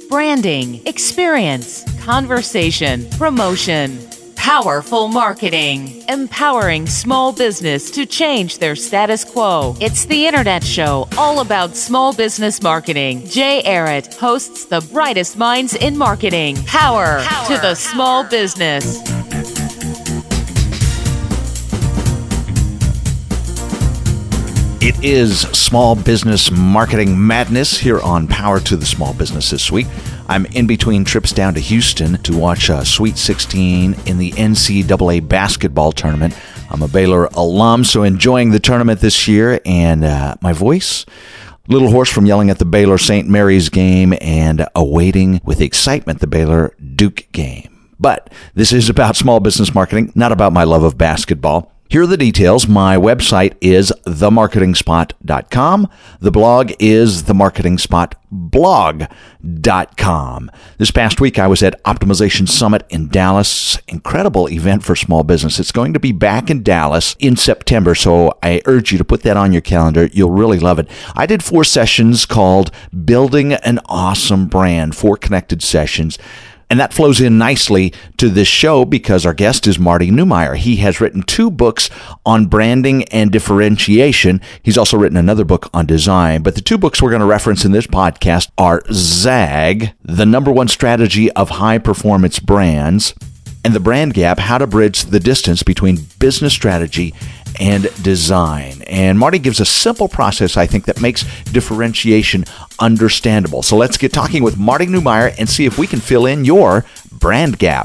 branding, experience, conversation, promotion. Powerful marketing, empowering small business to change their status quo. It's the Internet Show, all about small business marketing. Jay Arrett hosts the brightest minds in marketing. Power to the small business. It is Small Business Marketing Madness here on Power to the Small Business this week. I'm in between trips down to Houston to watch Sweet 16 in the NCAA basketball tournament. I'm a Baylor alum, so enjoying the tournament this year, and my voice, a little hoarse from yelling at the Baylor St. Mary's game and awaiting with excitement the Baylor Duke game. But this is about small business marketing, not about my love of basketball. Here are the details. My website is themarketingspot.com. The blog is themarketingspotblog.com. This past week, I was at Optimization Summit in Dallas. Incredible event for small business. It's going to be back in Dallas in September, so I urge you to put that on your calendar. You'll really love it. I did 4 sessions called Building an Awesome Brand, 4 connected sessions. And that flows in nicely to this show because our guest is Marty Neumeier. He has written 2 books on branding and differentiation. He's also written another book on design. But the 2 books we're going to reference in this podcast are ZAG, The #1 Strategy of High Performance Brands, and The Brand Gap, How to Bridge the Distance Between Business Strategy and Design. And Marty gives a simple process, I think, that makes differentiation understandable. So let's get talking with Marty Neumeier and see if we can fill in your brand gap.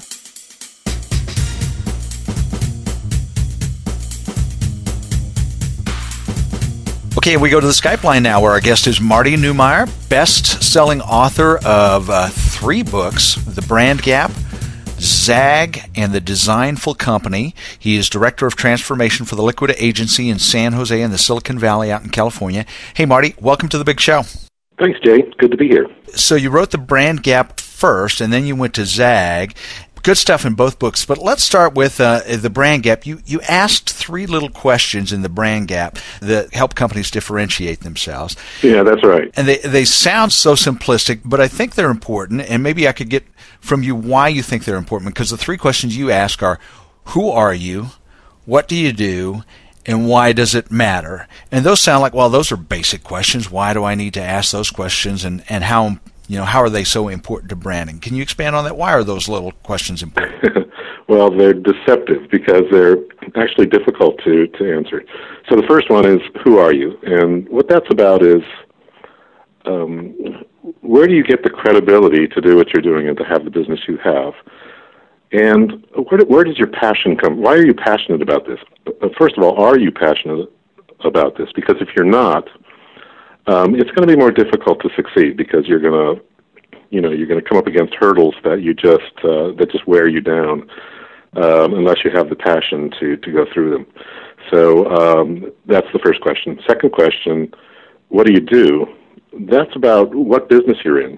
Okay, we go to the Skype line now where our guest is Marty Neumeier, best-selling author of 3 books, The Brand Gap, ZAG, and The Designful Company. He is Director of Transformation for the Liquid Agency in San Jose in the Silicon Valley out in California. Hey, Marty, welcome to the big show. Thanks, Jay. Good to be here. So you wrote The Brand Gap first, and then you went to ZAG. Good stuff in both books, but let's start with The Brand Gap. You asked 3 little questions in The Brand Gap that help companies differentiate themselves. Yeah, that's right. And they sound so simplistic, but I think they're important, and maybe I could get from you why you think they're important, because the 3 questions you ask are, who are you, what do you do, and why does it matter? And those sound like, well, those are basic questions. Why do I need to ask those questions, and how are they so important to branding? Can you expand on that? Why are those little questions important? Well, they're deceptive because they're actually difficult to answer. So the first one is, who are you? And what that's about is, where do you get the credibility to do what you're doing and to have the business you have? And where does your passion come? Why are you passionate about this? First of all, are you passionate about this? Because if you're not, it's going to be more difficult to succeed because you're going to come up against hurdles that just wear you down unless you have the passion to go through them. So that's the first question. Second question, what do you do? That's about what business you're in.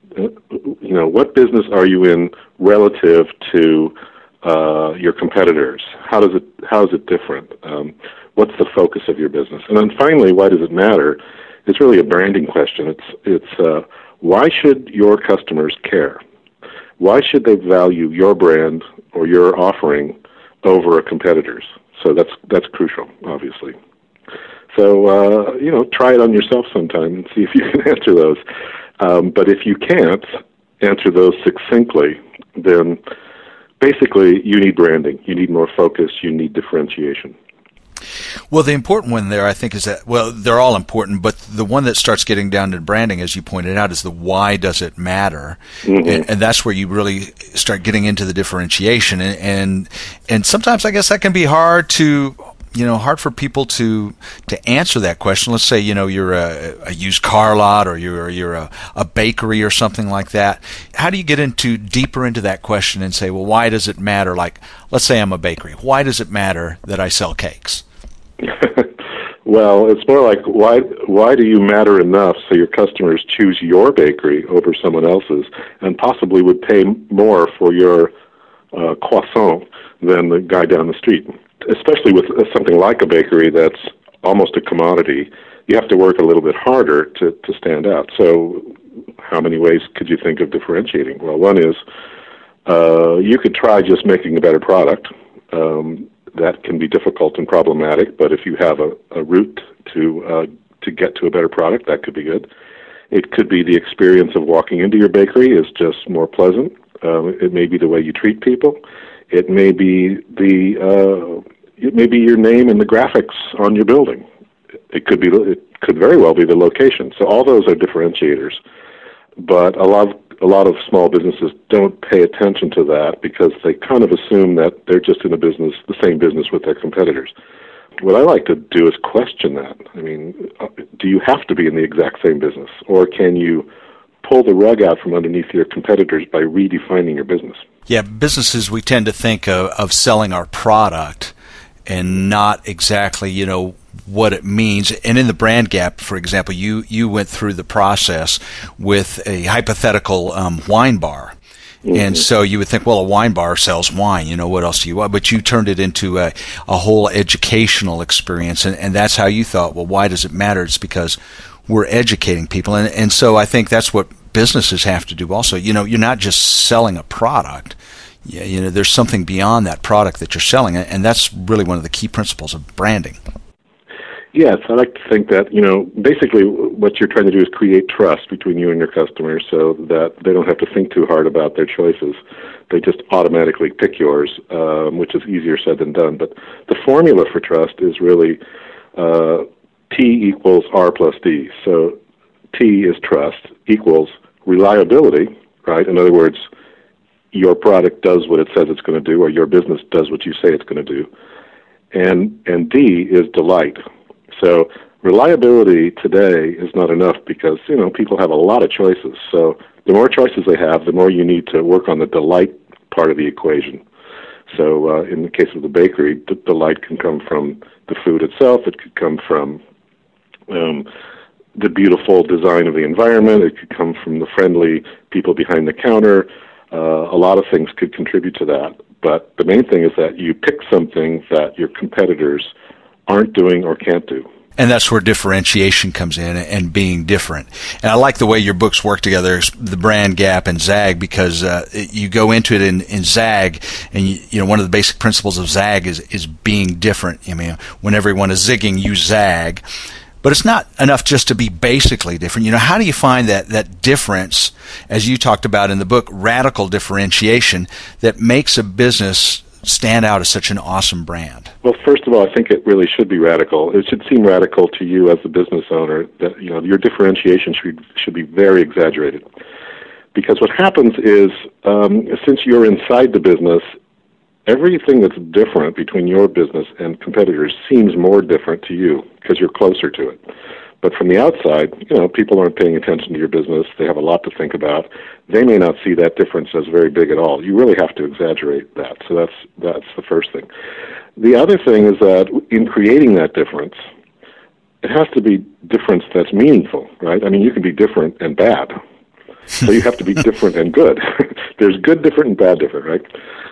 What business are you in relative to your competitors? How is it different? What's the focus of your business? And then finally, why does it matter? It's really a branding question. It's why should your customers care? Why should they value your brand or your offering over a competitor's? So that's crucial, obviously. So try it on yourself sometime and see if you can answer those. But if you can't answer those succinctly, then basically you need branding. You need more focus. You need differentiation. Well, the important one there, I think, is that, well, they're all important, but the one that starts getting down to branding, as you pointed out, is the why does it matter? Mm-hmm. And that's where you really start getting into the differentiation. And sometimes I guess that can be hard for people to answer that question. Let's say, you're a used car lot or you're a bakery or something like that. How do you get deeper into that question and say, well, why does it matter? Like, let's say I'm a bakery. Why does it matter that I sell cakes? Well, it's more like, why do you matter enough so your customers choose your bakery over someone else's and possibly would pay more for your croissant than the guy down the street? Especially with something like a bakery that's almost a commodity, you have to work a little bit harder to stand out. So how many ways could you think of differentiating? Well, one is you could try just making a better product. That can be difficult and problematic, but if you have a route to get to a better product, that could be good. It could be the experience of walking into your bakery is just more pleasant. It may be the way you treat people. It may be your name and the graphics on your building. It could very well be the location. So all those are differentiators. But a lot of small businesses don't pay attention to that because they kind of assume that they're just in the same business with their competitors. What I like to do is question that. I mean, do you have to be in the exact same business, or can you pull the rug out from underneath your competitors by redefining your business? Yeah, businesses, we tend to think of selling our product and not exactly, what it means. And in the brand gap, for example, you went through the process with a hypothetical wine bar. Mm-hmm. And so you would think, well, a wine bar sells wine, what else do you want? But you turned it into a whole educational experience, and that's how you thought, well, why does it matter? It's because we're educating people. And so I think that's what businesses have to do also. You're not just selling a product. Yeah, there's something beyond that product that you're selling, and that's really one of the key principles of branding. Yes, I like to think that, basically what you're trying to do is create trust between you and your customers so that they don't have to think too hard about their choices. They just automatically pick yours, which is easier said than done. But the formula for trust is really T equals R plus D. So T is trust equals reliability, right? In other words, your product does what it says it's going to do, or your business does what you say it's going to do. And D is delight. So reliability today is not enough because, people have a lot of choices. So the more choices they have, the more you need to work on the delight part of the equation. So in the case of the bakery, the delight can come from the food itself. It could come from the beautiful design of the environment. It could come from the friendly people behind the counter. A lot of things could contribute to that. But the main thing is that you pick something that your competitors aren't doing or can't do. And that's where differentiation comes in and being different. And I like the way your books work together, the Brand Gap and ZAG, because you go into it in ZAG, and one of the basic principles of ZAG is being different. When everyone is zigging, you zag. But it's not enough just to be basically different. How do you find that difference, as you talked about in the book, radical differentiation, that makes a business stand out as such an awesome brand? Well, first of all, I think it really should be radical. It should seem radical to you as a business owner that your differentiation should be very exaggerated. Because what happens is, since you're inside the business, everything that's different between your business and competitors seems more different to you because you're closer to it. But from the outside, people aren't paying attention to your business. They have a lot to think about. They may not see that difference as very big at all. You really have to exaggerate that. So that's the first thing. The other thing is that in creating that difference, it has to be difference that's meaningful, right? I mean, you can be different and bad. So you have to be different and good. There's good different and bad different, right?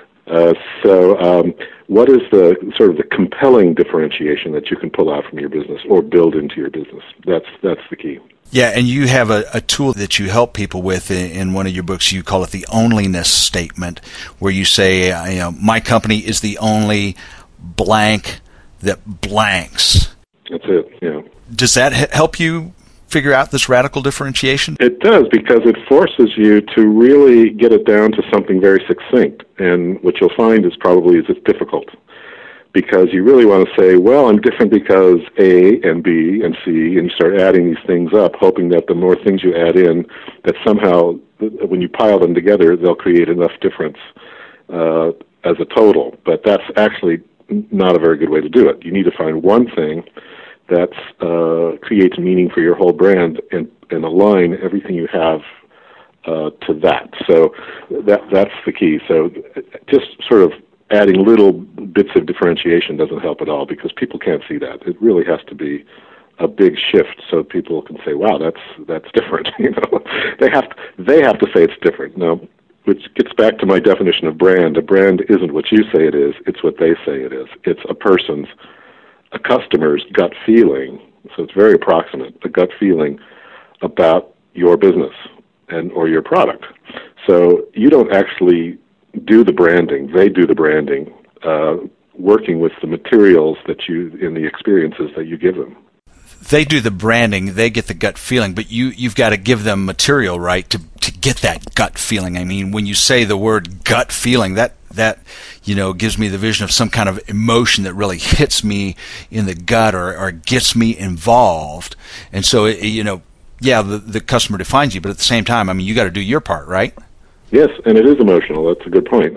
What is the sort of the compelling differentiation that you can pull out from your business or build into your business? That's the key. Yeah, and you have a tool that you help people with in one of your books. You call it the onlyness statement, where you say, my company is the only blank that blanks. That's it, yeah. Does that help you figure out this radical differentiation? It does, because it forces you to really get it down to something very succinct. And what you'll find is it's difficult. Because you really want to say, well, I'm different because A and B and C, and you start adding these things up, hoping that the more things you add in, that somehow, when you pile them together, they'll create enough difference as a total. But that's actually not a very good way to do it. You need to find one thing that creates meaning for your whole brand and align everything you have to that. So that's the key. So just sort of adding little bits of differentiation doesn't help at all because people can't see that. It really has to be a big shift so people can say, "Wow, that's different." They have to say it's different. Now, which gets back to my definition of brand. A brand isn't what you say it is; it's what they say it is. It's a customer's gut feeling. So it's very approximate. A gut feeling about your business. or your product. So you don't actually do the branding; they do the branding, working with the materials that in the experiences that you give them. They do the branding, they get the gut feeling, but you've got to give them material, right, to get that gut feeling. I mean, when you say the word gut feeling, that gives me the vision of some kind of emotion that really hits me in the gut or gets me involved. And so, the customer defines you, but at the same time, I mean, you got to do your part, right? Yes, and it is emotional. That's a good point.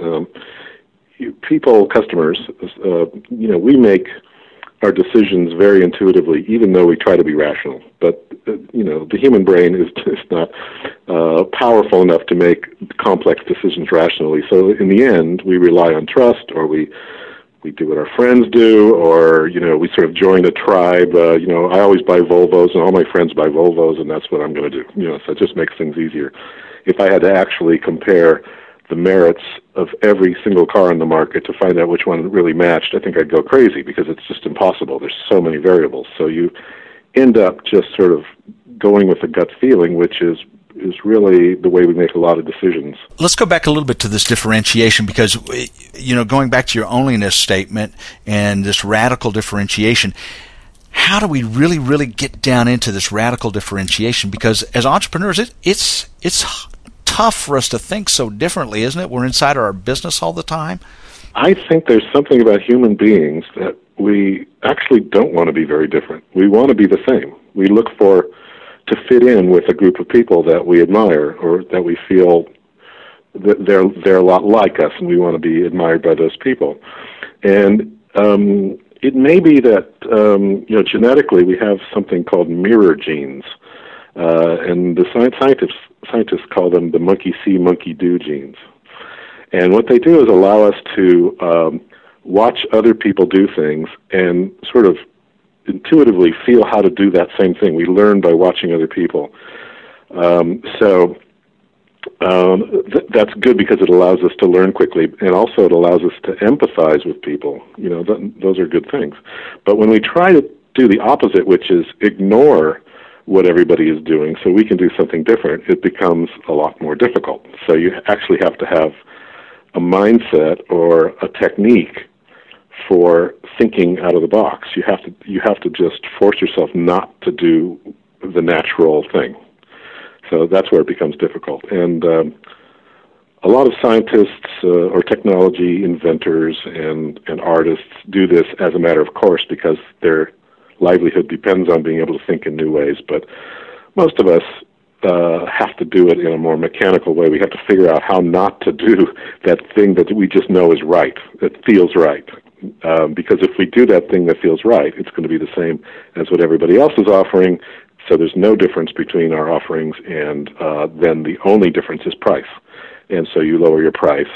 Customers, we make our decisions very intuitively, even though we try to be rational. But, the human brain is just not powerful enough to make complex decisions rationally. So in the end, we rely on trust, or we do what our friends do, or, we sort of join a tribe. I always buy Volvos, and all my friends buy Volvos, and that's what I'm going to do. So it just makes things easier. If I had to actually compare the merits of every single car on the market to find out which one really matched, I think I'd go crazy, because it's just impossible. There's so many variables. So you end up just sort of going with a gut feeling, which is really the way we make a lot of decisions. Let's go back a little bit to this differentiation, because, going back to your onlyness statement and this radical differentiation, how do we really, really get down into this radical differentiation? Because as entrepreneurs, it's tough for us to think so differently, isn't it? We're inside our business all the time. I think there's something about human beings that we actually don't want to be very different. We want to be the same. We look to fit in with a group of people that we admire, or that we feel that they're a lot like us, and we want to be admired by those people. And it may be that genetically we have something called mirror genes, and the scientists call them the monkey see, monkey do genes. And what they do is allow us to watch other people do things and sort of intuitively feel how to do that same thing. We learn by watching other people. That's good, because it allows us to learn quickly, and also it allows us to empathize with people. Those are good things. But when we try to do the opposite, which is ignore what everybody is doing so we can do something different, it becomes a lot more difficult. So you actually have to have a mindset or a technique for thinking out of the box. You have to just force yourself not to do the natural thing. So that's where it becomes difficult. And a lot of scientists or technology inventors and artists do this as a matter of course, because their livelihood depends on being able to think in new ways. But most of us have to do it in a more mechanical way. We have to figure out how not to do that thing that we just know is right, that feels right. Because if we do that thing that feels right, it's going to be the same as what everybody else is offering. So there's no difference between our offerings, and then the only difference is price. And so you lower your price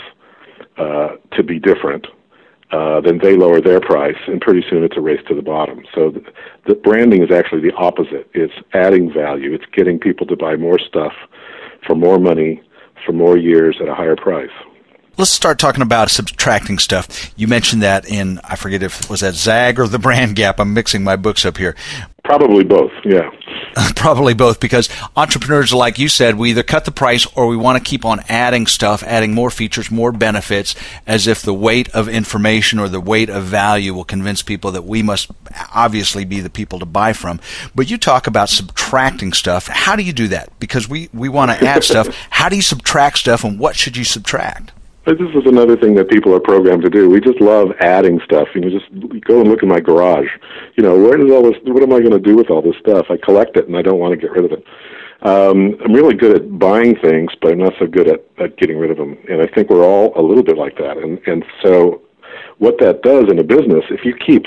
to be different. Then they lower their price, and pretty soon it's a race to the bottom. So the branding is actually the opposite. It's adding value. It's getting people to buy more stuff for more money, for more years at a higher price. Let's start talking about subtracting stuff. You mentioned that in, I forget if it was that Zag or the Brand Gap. I'm mixing my books up here. Probably both, yeah. Probably both, because entrepreneurs, like you said, we either cut the price or we want to keep on adding stuff, adding more features, more benefits, as if the weight of information or the weight of value will convince people that we must obviously be the people to buy from. But you talk about subtracting stuff. How do you do that? Because we want to add stuff. How do you subtract stuff, and what should you subtract? This is another thing that people are programmed to do. We just love adding stuff. Just go and look in my garage. Where does all this? What am I going to do with all this stuff? I collect it, and I don't want to get rid of it. I'm really good at buying things, but I'm not so good at getting rid of them. And I think we're all a little bit like that. And so what that does in a business, if you keep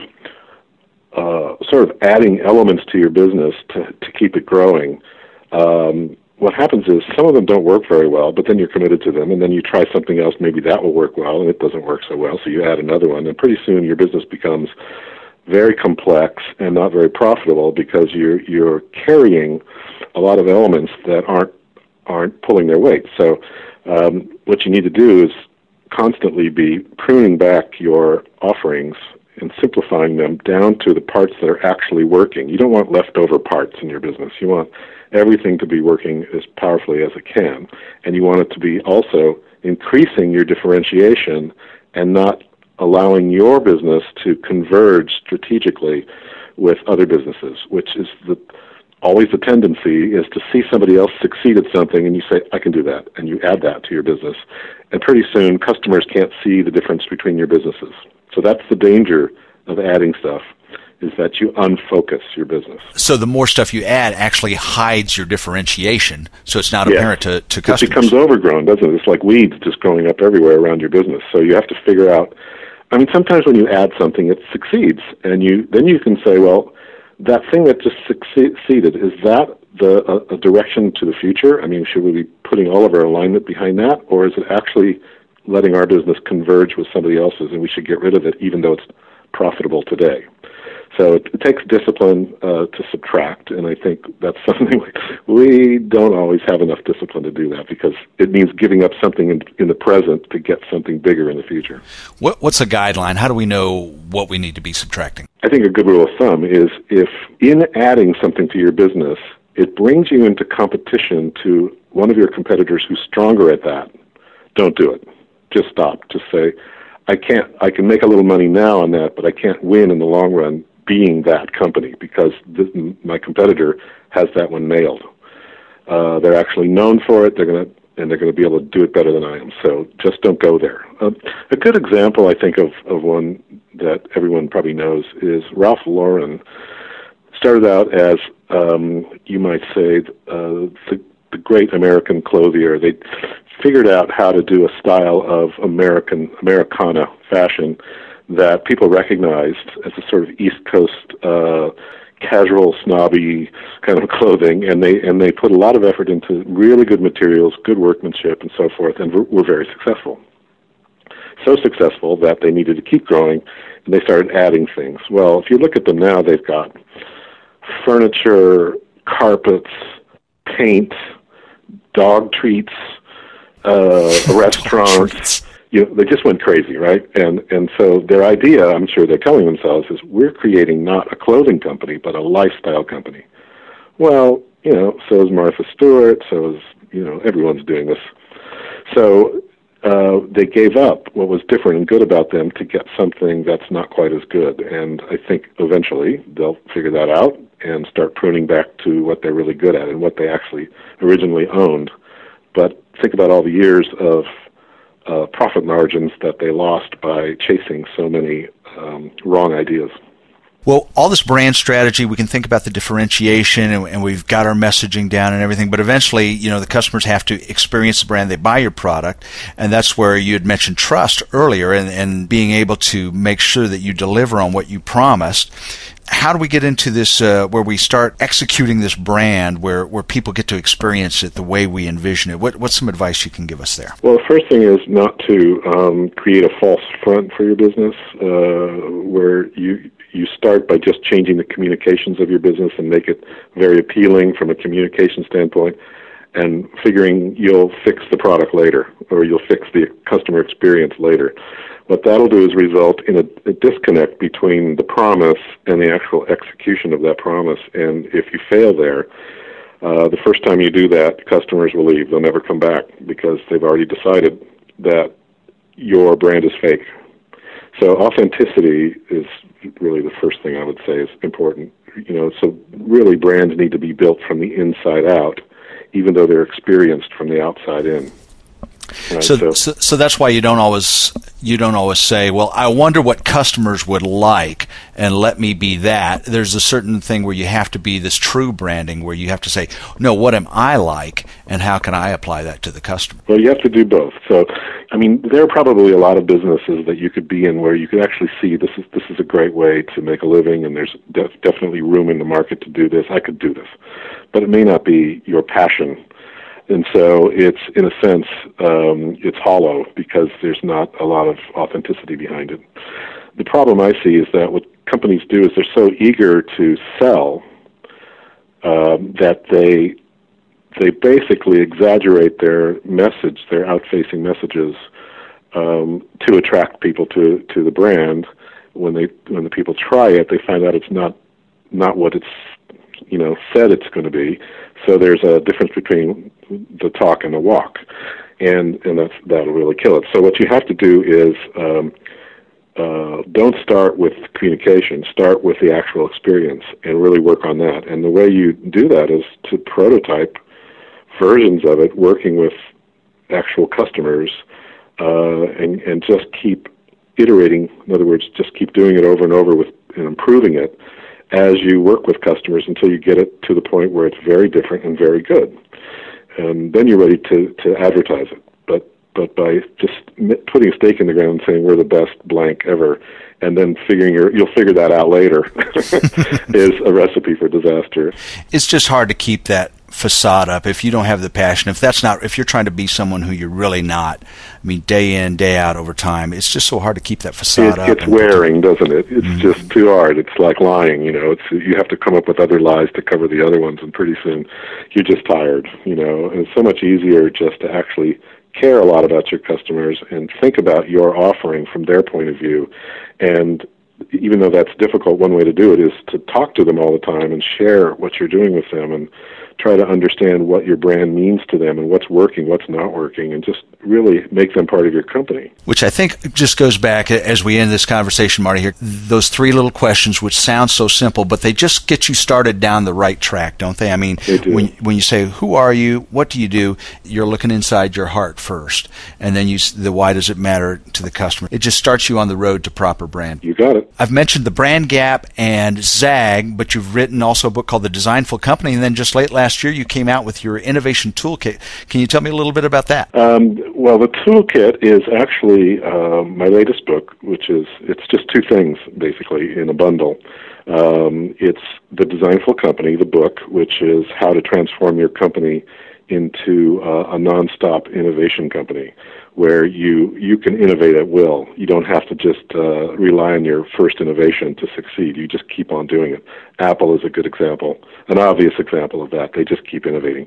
sort of adding elements to your business to keep it growing, what happens is some of them don't work very well, but then you're committed to them, and then you try something else, maybe that will work well, and it doesn't work so well, so you add another one, and pretty soon your business becomes very complex and not very profitable, because you're carrying a lot of elements that aren't pulling their weight. So what you need to do is constantly be pruning back your offerings and simplifying them down to the parts that are actually working. You don't want leftover parts in your business. You want everything to be working as powerfully as it can. And you want it to be also increasing your differentiation and not allowing your business to converge strategically with other businesses, which is always the tendency is to see somebody else succeed at something and you say, I can do that, and you add that to your business. And pretty soon customers can't see the difference between your businesses. So that's the danger of adding stuff, is that you unfocus your business. So the more stuff you add actually hides your differentiation, so it's not apparent to customers. It becomes overgrown, doesn't it? It's like weeds just growing up everywhere around your business. So you have to figure out, I mean, sometimes when you add something, it succeeds, and then you can say, well, that thing that just succeeded, is that a direction to the future? I mean, should we be putting all of our alignment behind that, or is it actually letting our business converge with somebody else's, and we should get rid of it even though it's profitable today? So it takes discipline to subtract, and I think that's something we don't always have enough discipline to do that, because it means giving up something in the present to get something bigger in the future. What's a guideline? How do we know what we need to be subtracting? I think a good rule of thumb is if in adding something to your business, it brings you into competition to one of your competitors who's stronger at that, don't do it. Just stop. Just say, I can make a little money now on that, but I can't win in the long run being that company, because my competitor has that one nailed. They're actually known for it. They're going to be able to do it better than I am. So just don't go there. A good example, I think, of one that everyone probably knows is Ralph Lauren. Started out as, you might say, the great American clothier. They figured out how to do a style of Americana fashion that people recognized as a sort of East Coast casual, snobby kind of clothing, and they put a lot of effort into really good materials, good workmanship, and so forth, and were very successful. So successful that they needed to keep growing, and they started adding things. Well, if you look at them now, they've got furniture, carpets, paint, dog treats, restaurants. They just went crazy, right? And so their idea, I'm sure they're telling themselves, is we're creating not a clothing company, but a lifestyle company. Well, so is Martha Stewart, so is, everyone's doing this. So they gave up what was different and good about them to get something that's not quite as good. And I think eventually they'll figure that out and start pruning back to what they're really good at and what they actually originally owned. But think about all the years of profit margins that they lost by chasing so many wrong ideas. Well, all this brand strategy, we can think about the differentiation, and we've got our messaging down and everything, but eventually, the customers have to experience the brand. They buy your product, and that's where you had mentioned trust earlier and being able to make sure that you deliver on what you promised. How do we get into this where we start executing this brand where people get to experience it the way we envision it? What's some advice you can give us there? Well, the first thing is not to create a false front for your business, where you start by just changing the communications of your business and make it very appealing from a communication standpoint, and figuring you'll fix the product later, or you'll fix the customer experience later. What that'll do is result in a disconnect between the promise and the actual execution of that promise. And if you fail there, the first time you do that, customers will leave. They'll never come back because they've already decided that your brand is fake. So authenticity is really the first thing I would say is important. So really brands need to be built from the inside out, even though they're experienced from the outside in. Right, so that's why you don't always say, well, I wonder what customers would like, and let me be that. There's a certain thing where you have to be this true branding, where you have to say, no, what am I like, and how can I apply that to the customer? Well, you have to do both. So, there are probably a lot of businesses that you could be in where you could actually see this is a great way to make a living, and there's definitely room in the market to do this. I could do this, but it may not be your passion. And so it's, in a sense, it's hollow because there's not a lot of authenticity behind it. The problem I see is that what companies do is they're so eager to sell that they basically exaggerate their message, their out-facing messages, to attract people to the brand. When the people try it, they find out it's not what it's said it's going to be. So there's a difference between the talk and the walk, and that'll really kill it. So what you have to do is don't start with communication. Start with the actual experience and really work on that. And the way you do that is to prototype versions of it, working with actual customers, and just keep iterating. In other words, just keep doing it over and over and improving it as you work with customers until you get it to the point where it's very different and very good. And then you're ready to advertise it. But by just putting a stake in the ground and saying we're the best blank ever, and then you'll figure that out later, is a recipe for disaster. It's just hard to keep that facade up if you don't have the passion. If you're trying to be someone who you're really not, I mean, day in, day out over time, it's just so hard to keep that facade up. It's wearing, doesn't it? It's just too hard. It's like lying, you have to come up with other lies to cover the other ones, and pretty soon you're just tired, and it's so much easier just to actually care a lot about your customers and think about your offering from their point of view. And even though that's difficult, one way to do it is to talk to them all the time and share what you're doing with them and try to understand what your brand means to them and what's working, what's not working, and just really make them part of your company. Which I think just goes back, as we end this conversation, Marty, here, those three little questions, which sound so simple, but they just get you started down the right track, don't they? I mean, when you say, who are you, what do you do, you're looking inside your heart first, and then the why does it matter to the customer. It just starts you on the road to proper brand. You got it. I've mentioned the Brand Gap and Zag, but you've written also a book called The Designful Company, and then just last year you came out with your Innovation Toolkit. Can you tell me a little bit about that? Well, the Toolkit is actually my latest book, it's just two things, basically, in a bundle. It's The Designful Company, the book, which is how to transform your company into a nonstop innovation company, where you can innovate at will. You don't have to just rely on your first innovation to succeed. You just keep on doing it. Apple is a good example, an obvious example of that. They just keep innovating.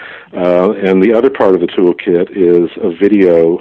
And the other part of the toolkit is a video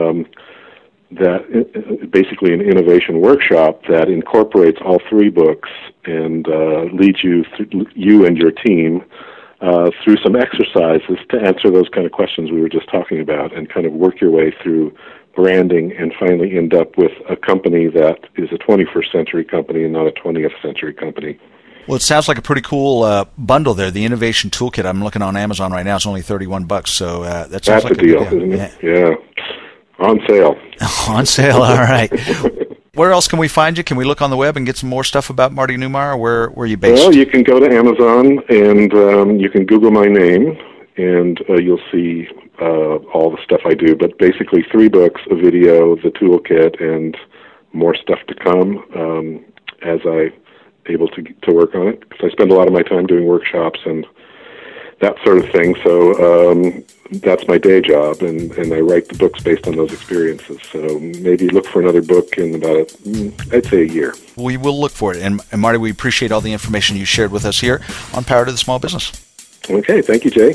that basically an innovation workshop that incorporates all three books and leads you and your team through some exercises to answer those kind of questions we were just talking about, and kind of work your way through branding and finally end up with a company that is a 21st century company and not a 20th century company. Well, it sounds like a pretty cool bundle there. The Innovation Toolkit, I'm looking on Amazon right now. It's only $31, so that sounds like a deal, isn't it? Yeah. On sale. On sale, all right. Where else can we find you? Can we look on the web and get some more stuff about Marty Neumeier? Where are you based? Well, you can go to Amazon and you can Google my name, and you'll see all the stuff I do. But basically 3 books, a video, the toolkit, and more stuff to come as I'm able to work on it. Because I spend a lot of my time doing workshops and that sort of thing. So that's my day job, and I write the books based on those experiences. So maybe look for another book in about, I'd say, a year. We will look for it. And Marty, we appreciate all the information you shared with us here on Power to the Small Business. Okay. Thank you, Jay.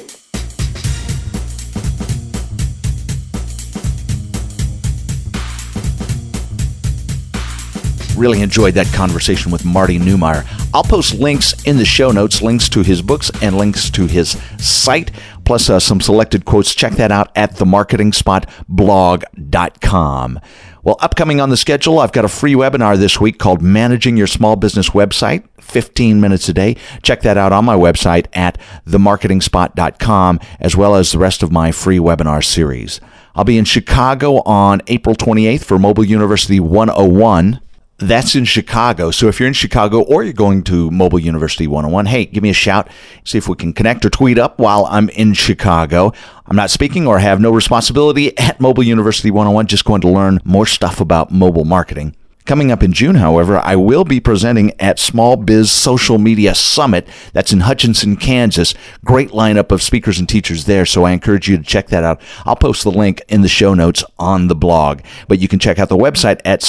Really enjoyed that conversation with Marty Neumeier. I'll post links in the show notes, links to his books and links to his site, plus some selected quotes. Check that out at themarketingspotblog.com. Well, upcoming on the schedule, I've got a free webinar this week called Managing Your Small Business Website, 15 minutes a day. Check that out on my website at themarketingspot.com, as well as the rest of my free webinar series. I'll be in Chicago on April 28th for Mobile University 101. That's in Chicago. So if you're in Chicago or you're going to Mobile University 101, hey, give me a shout. See if we can connect or tweet up while I'm in Chicago. I'm not speaking or have no responsibility at Mobile University 101, just going to learn more stuff about mobile marketing. Coming up in June, however, I will be presenting at Small Biz Social Media Summit. That's in Hutchinson, Kansas. Great lineup of speakers and teachers there, so I encourage you to check that out. I'll post the link in the show notes on the blog. But you can check out the website at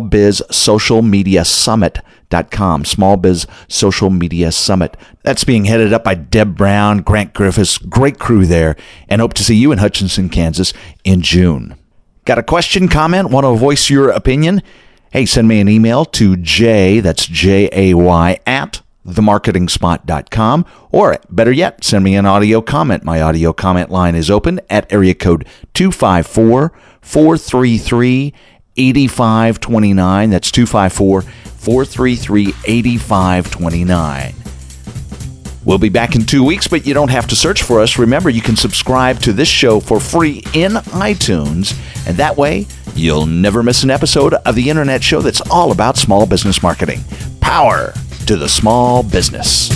smallbizsocialmediasummit.com. Small Biz Social Media Summit. That's being headed up by Deb Brown, Grant Griffiths, great crew there, and hope to see you in Hutchinson, Kansas in June. Got a question, comment, want to voice your opinion? Hey, send me an email to Jay, that's Jay, at themarketingspot.com, or better yet, send me an audio comment. My audio comment line is open at area code 254-433-8529. That's 254-433-8529. We'll be back in 2 weeks, but you don't have to search for us. Remember, you can subscribe to this show for free in iTunes, and that way you'll never miss an episode of the Internet Show that's all about small business marketing. Power to the small business.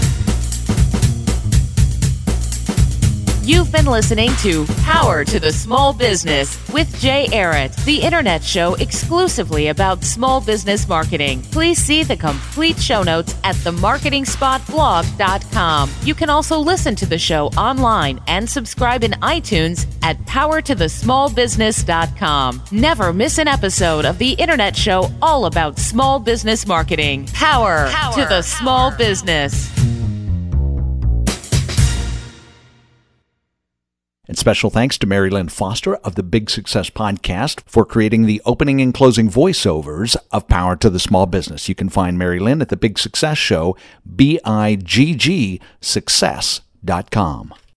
You've been listening to Power to the Small Business with Jay Ehret, the Internet Show exclusively about small business marketing. Please see the complete show notes at themarketingspotblog.com. You can also listen to the show online and subscribe in iTunes at powertothesmallbusiness.com. Never miss an episode of the Internet Show all about small business marketing. Power to the small business. And special thanks to Mary Lynn Foster of the Big Success Podcast for creating the opening and closing voiceovers of Power to the Small Business. You can find Mary Lynn at the Big Success Show, BIGG Success.com.